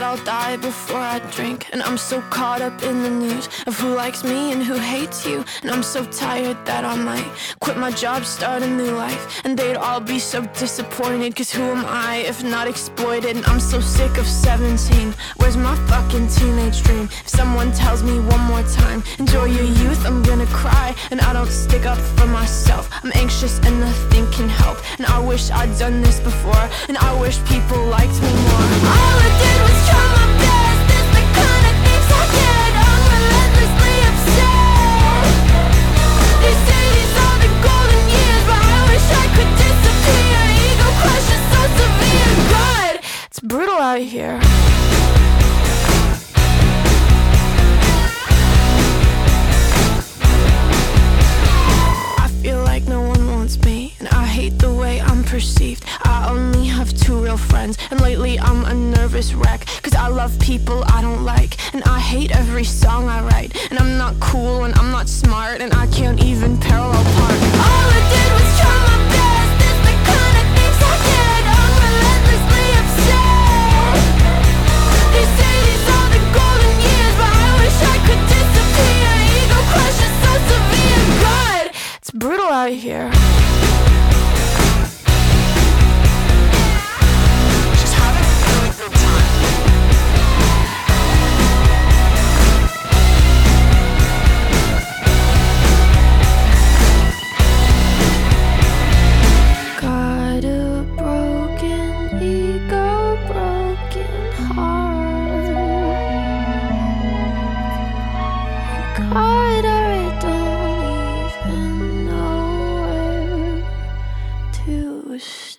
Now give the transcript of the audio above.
I'll die before I drink. And I'm so caught up in the news of who likes me and who hates you. And I'm so tired that I might quit my job, start a new life. And they'd all be so disappointed, cause who am I if not exploited? And I'm so sick of 17. Where's my fucking teenage dream? If someone tells me one more time, enjoy your youth, I'm gonna cry. And I don't stick up for myself, I'm anxious and nothing can help. And I wish I'd done this before, and I wish people liked me more. All I did was try my best, it's the kind of things I get. I'm relentlessly upset. They say these are the golden years, but I wish I could disappear. Ego crush is so severe. God, it's brutal out here. No one wants me, and I hate the way I'm perceived. I only have 2 real friends, and lately I'm a nervous wreck. Cause I love people I don't like, and I hate every song I write. And I'm not cool, and I'm not smart, and I can't even parallel park. All I did was try my best, it's the kind of things I get. I'm relentlessly upset. They say these are the golden years, but I wish I could disappear. Ego crush is so severe. God, it's brutal out here. Just having a really good time. Got a broken ego, broken heart. God, I don't even know where to start.